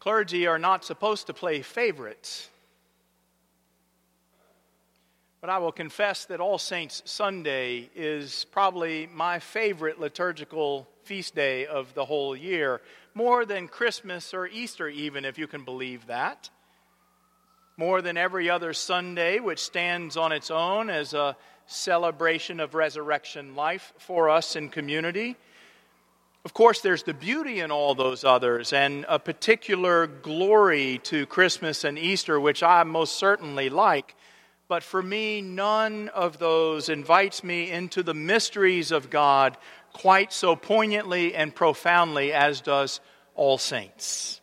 Clergy are not supposed to play favorites. But I will confess that All Saints Sunday is probably my favorite liturgical feast day of the whole year, more than Christmas or Easter even, if you can believe that. More than every other Sunday, which stands on its own as a celebration of resurrection life for us in community. Of course, there's the beauty in all those others and a particular glory to Christmas and Easter, which I most certainly like. But for me, none of those invites me into the mysteries of God quite so poignantly and profoundly as does All Saints.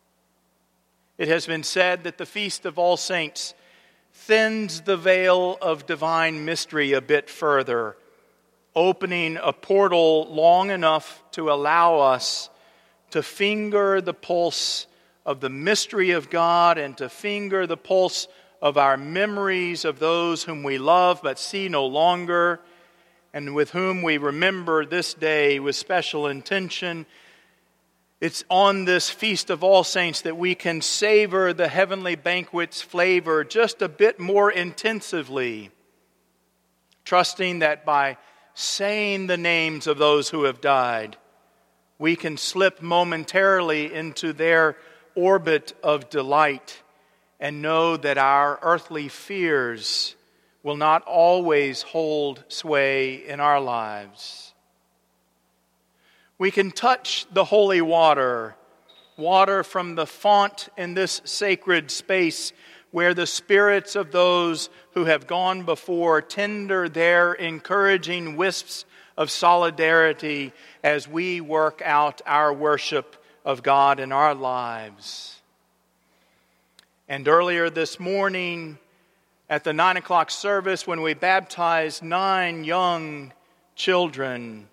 It has been said that the Feast of All Saints thins the veil of divine mystery a bit further, opening a portal long enough to allow us to finger the pulse of the mystery of God and to finger the pulse of our memories of those whom we love but see no longer, and with whom we remember this day with special intention. It's on this Feast of All Saints that we can savor the heavenly banquet's flavor just a bit more intensively, trusting that by saying the names of those who have died, we can slip momentarily into their orbit of delight and know that our earthly fears will not always hold sway in our lives. We can touch the holy water from the font in this sacred space where the spirits of those who have gone before tender their encouraging wisps of solidarity as we work out our worship of God in our lives. And earlier this morning at the 9 o'clock service, when we baptized 9 young children,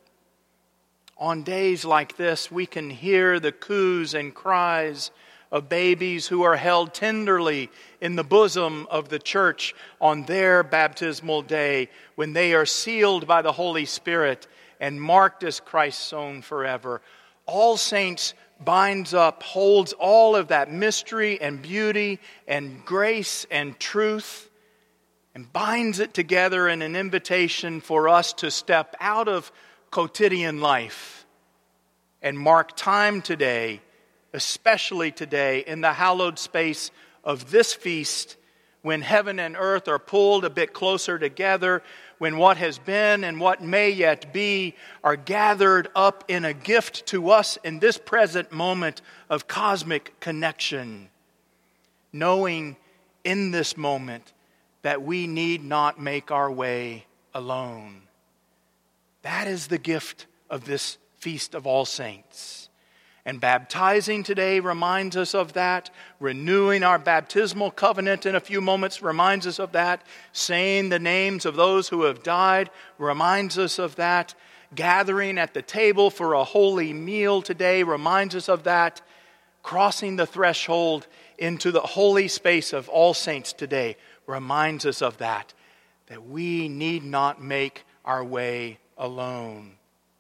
on days like this, we can hear the coos and cries of babies who are held tenderly in the bosom of the church on their baptismal day, when they are sealed by the Holy Spirit and marked as Christ's own forever. All Saints binds up, holds all of that mystery and beauty and grace and truth, and binds it together in an invitation for us to step out of quotidian life and mark time today, especially today, in the hallowed space of this feast, when heaven and earth are pulled a bit closer together, when what has been and what may yet be are gathered up in a gift to us in this present moment of cosmic connection, knowing in this moment that we need not make our way alone. That is the gift of this Feast of All Saints. And baptizing today reminds us of that. Renewing our baptismal covenant in a few moments reminds us of that. Saying the names of those who have died reminds us of that. Gathering at the table for a holy meal today reminds us of that. Crossing the threshold into the holy space of All Saints today reminds us of that. That we need not make our way alone.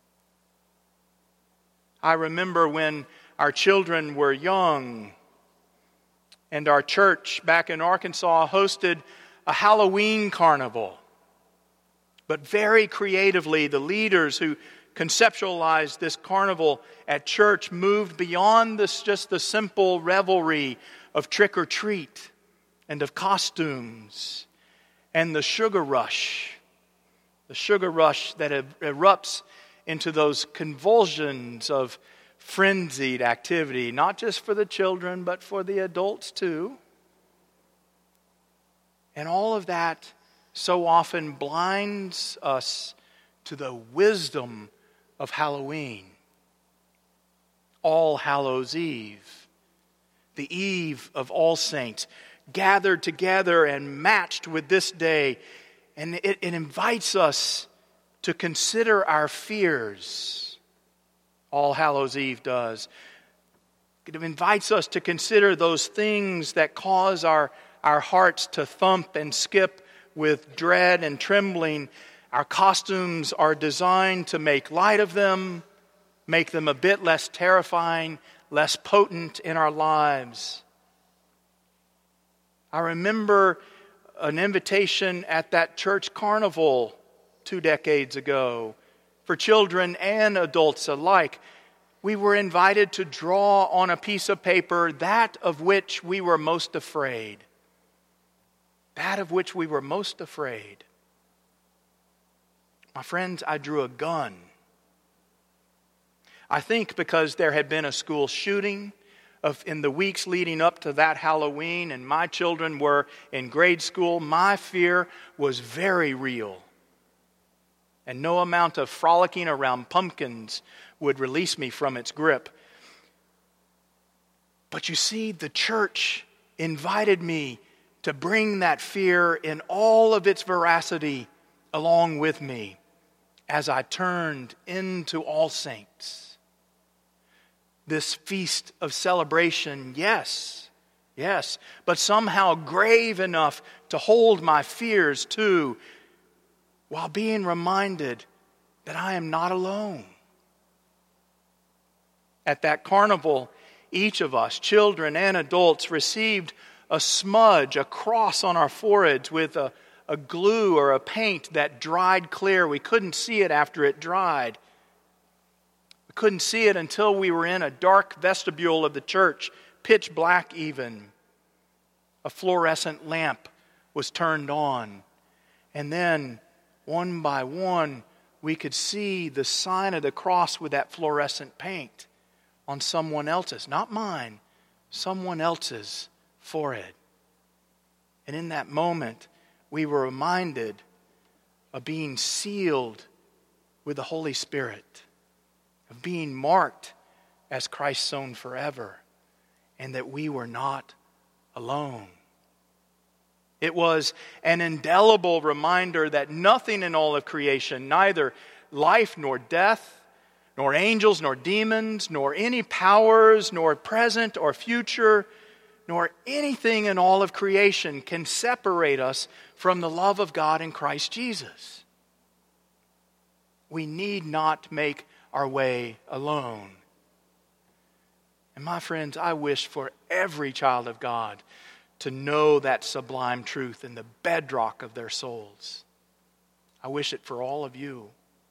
I remember when our children were young and our church back in Arkansas hosted a Halloween carnival. But very creatively, the leaders who conceptualized this carnival at church moved beyond this, just the simple revelry of trick or treat and of costumes and the sugar rush that erupts into those convulsions of frenzied activity, not just for the children, but for the adults too. And all of that so often blinds us to the wisdom of Halloween. All Hallows Eve, the eve of All Saints, gathered together and matched with this day. And it invites us to consider our fears. All Hallows Eve does. It invites us to consider those things that cause our hearts to thump and skip with dread and trembling. Our costumes are designed to make light of them, make them a bit less terrifying, less potent in our lives. I remember an invitation at that church carnival 2 decades ago for children and adults alike. We were invited to draw on a piece of paper that of which we were most afraid. That of which we were most afraid. My friends, I drew a gun. I think because there had been a school shooting in the weeks leading up to that Halloween, and my children were in grade school, my fear was very real. And no amount of frolicking around pumpkins would release me from its grip. But you see, the church invited me to bring that fear in all of its veracity along with me as I turned into All Saints. This feast of celebration, yes, but somehow grave enough to hold my fears too, while being reminded that I am not alone. At that carnival, each of us, children and adults, received a smudge, a cross on our foreheads with a glue or a paint that dried clear. We couldn't see it after it dried. We couldn't see it until we were in a dark vestibule of the church, pitch black even. A fluorescent lamp was turned on. And then, one by one, we could see the sign of the cross with that fluorescent paint on someone else's, not mine, someone else's forehead. And in that moment, we were reminded of being sealed with the Holy Spirit, of being marked as Christ's own forever, and that we were not alone. It was an indelible reminder that nothing in all of creation, neither life nor death, nor angels nor demons, nor any powers, nor present or future, nor anything in all of creation can separate us from the love of God in Christ Jesus. We need not make our way alone. And my friends, I wish for every child of God to know that sublime truth in the bedrock of their souls. I wish it for all of you.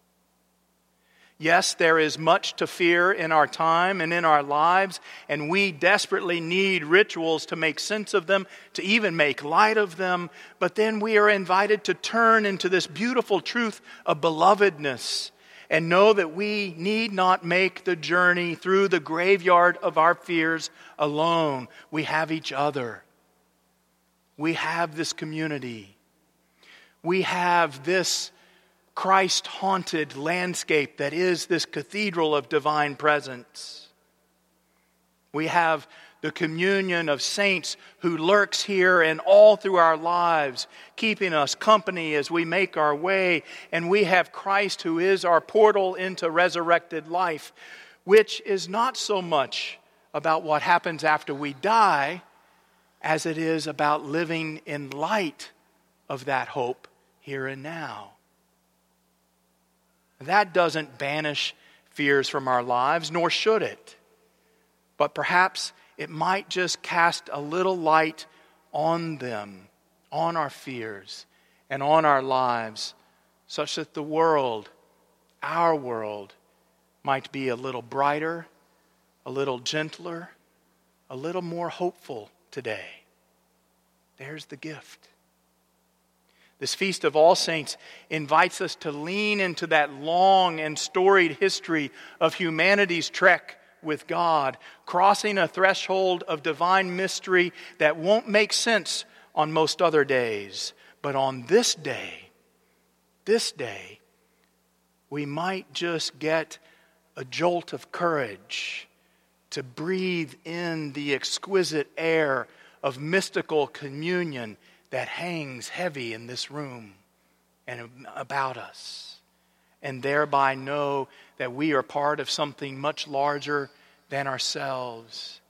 Yes, there is much to fear in our time and in our lives, and we desperately need rituals to make sense of them, to even make light of them. But then we are invited to turn into this beautiful truth of belovedness and know that we need not make the journey through the graveyard of our fears alone. We have each other. We have this community. We have this Christ-haunted landscape that is this cathedral of divine presence. We have the communion of saints who lurks here and all through our lives, keeping us company as we make our way. And we have Christ who is our portal into resurrected life, which is not so much about what happens after we die as it is about living in light of that hope here and now. That doesn't banish fears from our lives, nor should it. But perhaps it might just cast a little light on them, on our fears, and on our lives, such that the world, our world, might be a little brighter, a little gentler, a little more hopeful today. There's the gift. This Feast of All Saints invites us to lean into that long and storied history of humanity's trek with God, crossing a threshold of divine mystery that won't make sense on most other days. But on this day, we might just get a jolt of courage to breathe in the exquisite air of mystical communion that hangs heavy in this room and about us, and thereby know that we are part of something much larger than ourselves.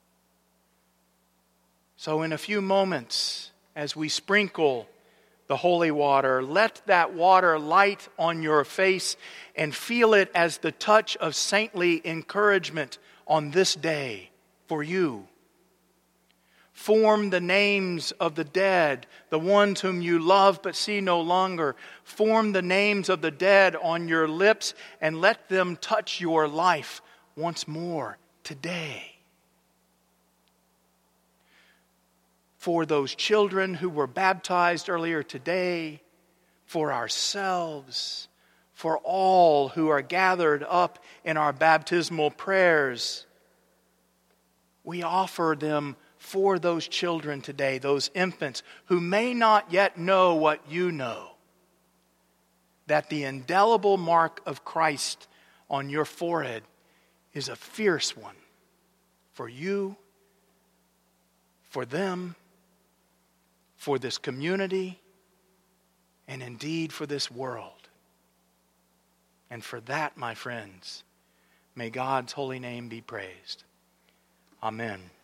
So in a few moments, as we sprinkle the holy water, let that water light on your face and feel it as the touch of saintly encouragement on this day for you. Form the names of the dead, the ones whom you love but see no longer. Form the names of the dead on your lips and let them touch your life once more today. For those children who were baptized earlier today, for ourselves, for all who are gathered up in our baptismal prayers, we offer them for those children today, those infants who may not yet know what you know, that the indelible mark of Christ on your forehead is a fierce one for you, for them, for this community, and indeed for this world. And for that, my friends, may God's holy name be praised. Amen.